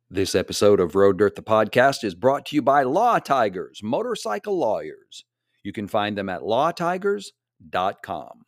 This episode of Road Dirt the Podcast is brought to you by Law Tigers, motorcycle lawyers. You can find them at lawtigers.com.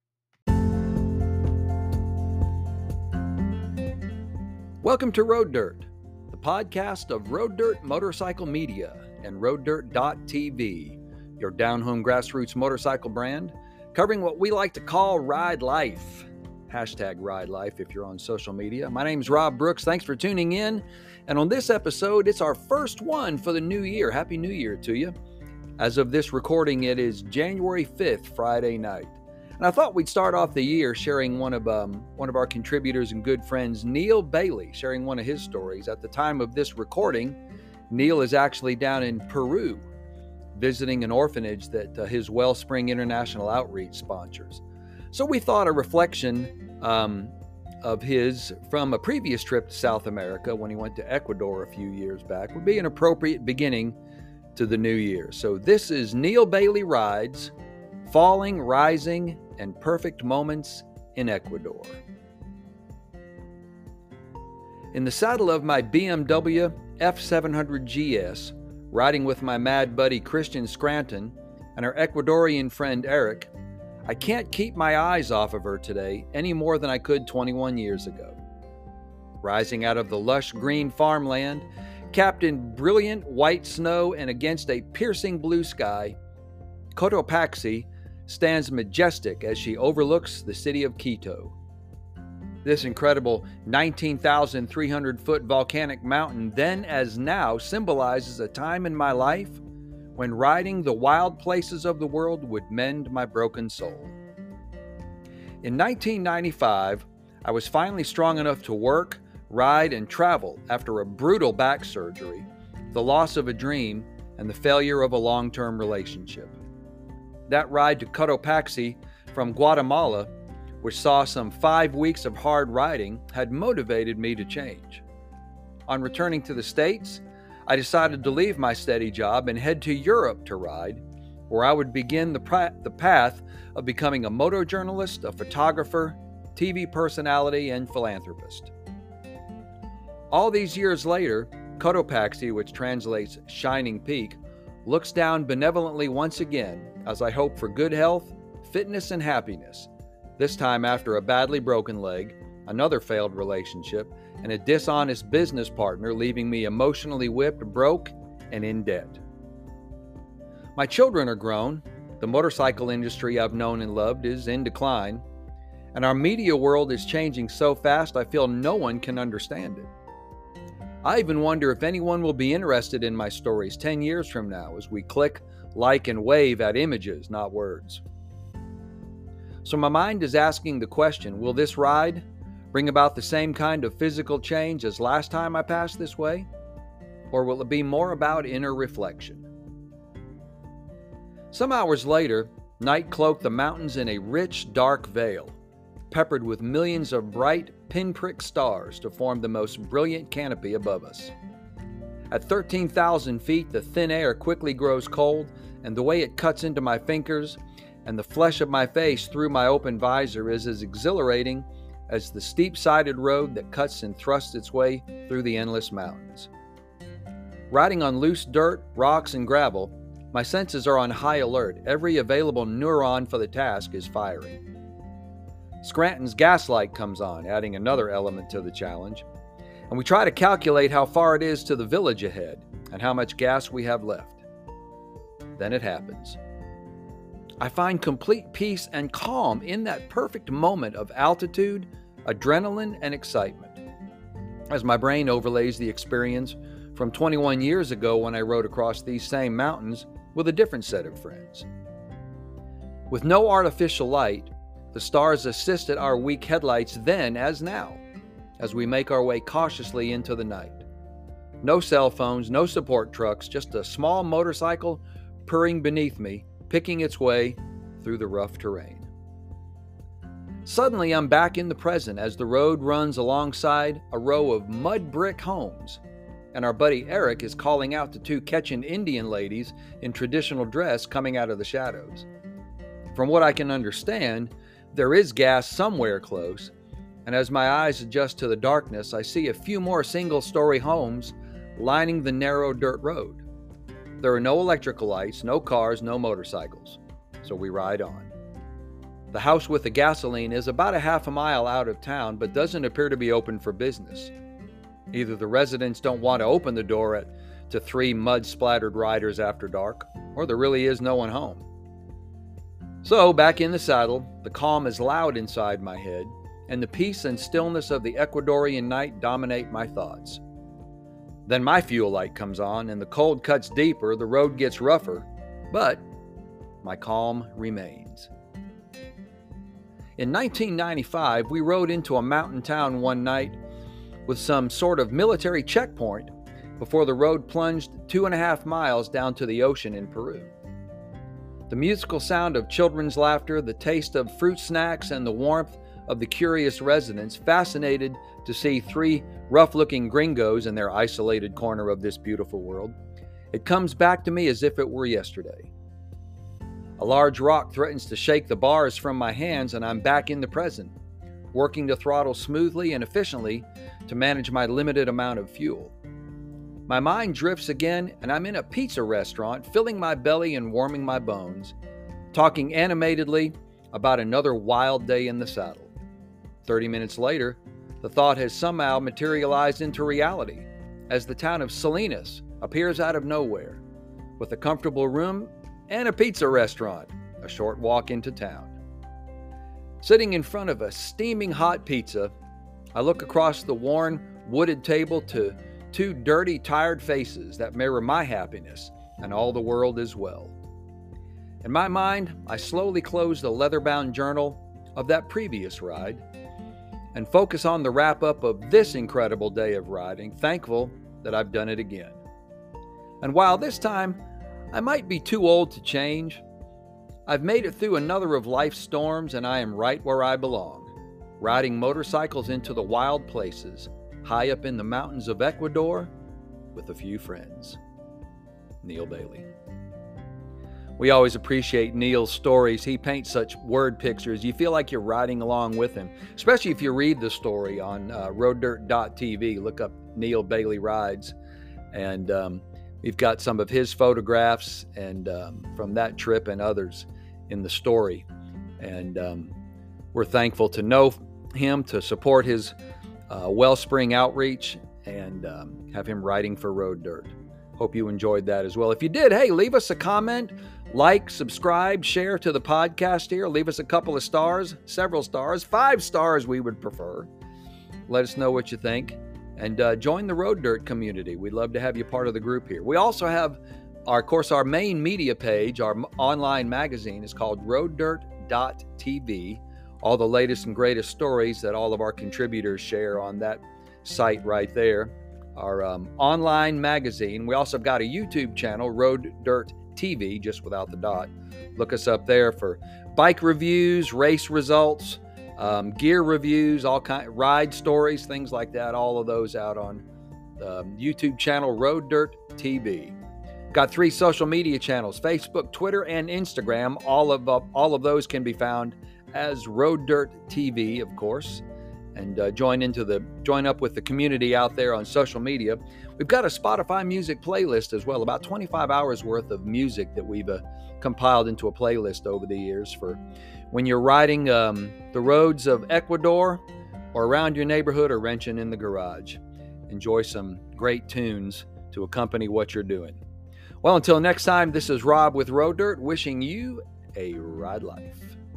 Welcome to Road Dirt, the podcast of Road Dirt Motorcycle Media and RoadDirt.tv, your down-home grassroots motorcycle brand, covering what we like to call ride life. Hashtag ride life if you're on social media. My name's Rob Brooks. Thanks for tuning in. And on this episode, it's our first one for the new year. Happy New Year to you. As of this recording, it is January 5th, Friday night. And I thought we'd start off the year sharing one of our contributors and good friends, Neil Bailey, sharing one of his stories. At the time of this recording, Neil is actually down in Peru, visiting an orphanage that his Wellspring International Outreach sponsors. So we thought a reflection of his from a previous trip to South America when he went to Ecuador a few years back would be an appropriate beginning to the new year. So this is Neil Bailey Rides, Falling, Rising, and Perfect Moments in Ecuador. In the saddle of my BMW F700 GS, riding with my mad buddy Christian Scranton and our Ecuadorian friend Eric, I can't keep my eyes off of her today any more than I could 21 years ago. Rising out of the lush green farmland, capped in brilliant white snow and against a piercing blue sky, Cotopaxi stands majestic as she overlooks the city of Quito. This incredible 19,300-foot volcanic mountain then as now symbolizes a time in my life when riding the wild places of the world would mend my broken soul. In 1995, I was finally strong enough to work, ride, and travel after a brutal back surgery, the loss of a dream, and the failure of a long-term relationship. That ride to Cotopaxi from Guatemala, which saw some 5 weeks of hard riding, had motivated me to change. On returning to the States, I decided to leave my steady job and head to Europe to ride, where I would begin the path of becoming a motojournalist, a photographer, TV personality, and philanthropist. All these years later, Cotopaxi, which translates Shining Peak, looks down benevolently once again as I hope for good health, fitness, and happiness, this time after a badly broken leg, another failed relationship, and a dishonest business partner leaving me emotionally whipped, broke, and in debt. My children are grown, the motorcycle industry I've known and loved is in decline, and our media world is changing so fast I feel no one can understand it. I even wonder if anyone will be interested in my stories 10 years from now as we click, like, and wave at images, not words. So my mind is asking the question, will this ride bring about the same kind of physical change as last time I passed this way? Or will it be more about inner reflection? Some hours later, night cloaked the mountains in a rich, dark veil, peppered with millions of bright, pinprick stars to form the most brilliant canopy above us. At 13,000 feet, the thin air quickly grows cold, and the way it cuts into my fingers and the flesh of my face through my open visor is as exhilarating as the steep-sided road that cuts and thrusts its way through the endless mountains. Riding on loose dirt, rocks, and gravel, my senses are on high alert. Every available neuron for the task is firing. Scranton's gaslight comes on, adding another element to the challenge, and we try to calculate how far it is to the village ahead and how much gas we have left. Then it happens. I find complete peace and calm in that perfect moment of altitude, adrenaline, and excitement, as my brain overlays the experience from 21 years ago when I rode across these same mountains with a different set of friends. With no artificial light, the stars assisted our weak headlights then as now, as we make our way cautiously into the night. No cell phones, no support trucks, just a small motorcycle purring beneath me, picking its way through the rough terrain. Suddenly, I'm back in the present as the road runs alongside a row of mud brick homes, and our buddy Eric is calling out to two Quechan Indian ladies in traditional dress coming out of the shadows. From what I can understand, there is gas somewhere close, and as my eyes adjust to the darkness, I see a few more single-story homes lining the narrow dirt road. There are no electrical lights, no cars, no motorcycles, so we ride on. The house with the gasoline is about a half a mile out of town, but doesn't appear to be open for business. Either the residents don't want to open the door to 3 mud-splattered riders after dark, or there really is no one home. So, back in the saddle, the calm is loud inside my head, and the peace and stillness of the Ecuadorian night dominate my thoughts. Then my fuel light comes on, and the cold cuts deeper, the road gets rougher, but my calm remains. In 1995, we rode into a mountain town one night with some sort of military checkpoint before the road plunged 2.5 miles down to the ocean in Peru. The musical sound of children's laughter, the taste of fruit snacks, and the warmth of the curious residents fascinated to see 3 rough-looking gringos in their isolated corner of this beautiful world. It comes back to me as if it were yesterday. A large rock threatens to shake the bars from my hands, and I'm back in the present, working to throttle smoothly and efficiently to manage my limited amount of fuel. My mind drifts again, and I'm in a pizza restaurant, filling my belly and warming my bones, talking animatedly about another wild day in the saddle. 30 minutes later, the thought has somehow materialized into reality, as the town of Salinas appears out of nowhere, with a comfortable room and a pizza restaurant, a short walk into town. Sitting in front of a steaming hot pizza, I look across the worn, wooded table to 2 dirty, tired faces that mirror my happiness and all the world as well. In my mind, I slowly close the leather-bound journal of that previous ride and focus on the wrap-up of this incredible day of riding, thankful that I've done it again. And while this time I might be too old to change, I've made it through another of life's storms, and I am right where I belong, riding motorcycles into the wild places, high up in the mountains of Ecuador, with a few friends. Neil Bailey. We always appreciate Neil's stories. He paints such word pictures. You feel like you're riding along with him, especially if you read the story on roaddirt.tv. Look up Neil Bailey Rides, and we've got some of his photographs and from that trip and others in the story. And we're thankful to know him, to support his Wellspring outreach, and have him riding for Road Dirt. Hope you enjoyed that as well. If you did, hey, leave us a comment, like, subscribe, share to the podcast here. Leave us a couple of stars, several stars, 5 stars we would prefer. Let us know what you think. And join the Road Dirt community. We'd love to have you part of the group here. We also have, our main media page, our online magazine is called roaddirt.tv. All the latest and greatest stories that all of our contributors share on that site right there. Our online magazine. We also have got a YouTube channel, Road Dirt TV, just without the dot. Look us up there for bike reviews, race results, gear reviews, all ride stories, things like that. All of those out on the YouTube channel, Road Dirt TV. Got 3 social media channels: Facebook, Twitter, and Instagram. All of those can be found as Road Dirt TV, of course. And join up with the community out there on social media. We've got a Spotify music playlist as well, about 25 hours worth of music that we've compiled into a playlist over the years for when you're riding the roads of Ecuador or around your neighborhood or wrenching in the garage. Enjoy some great tunes to accompany what you're doing. Well, until next time, this is Rob with Road Dirt, wishing you a ride life.